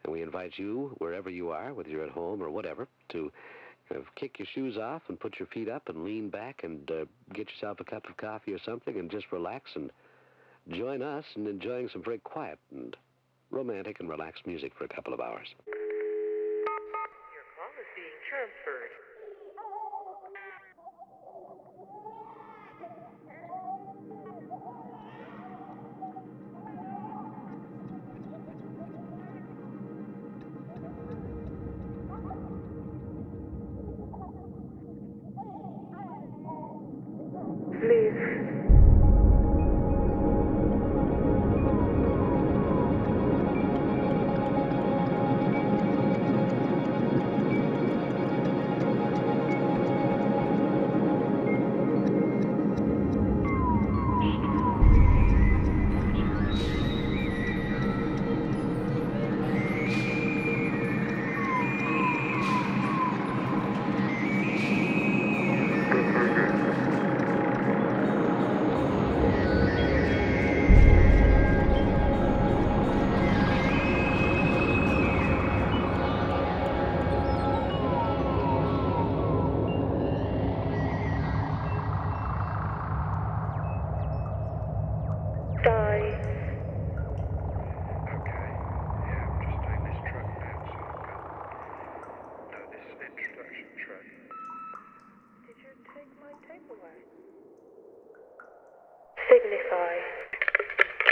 And we invite you, wherever you are, whether you're at home or whatever, to kick your shoes off and put your feet up and lean back and get yourself a cup of coffee or something and just relax and join us in enjoying some very quiet and romantic and relaxed music for a couple of hours. Your call is being transferred. Please. Signify.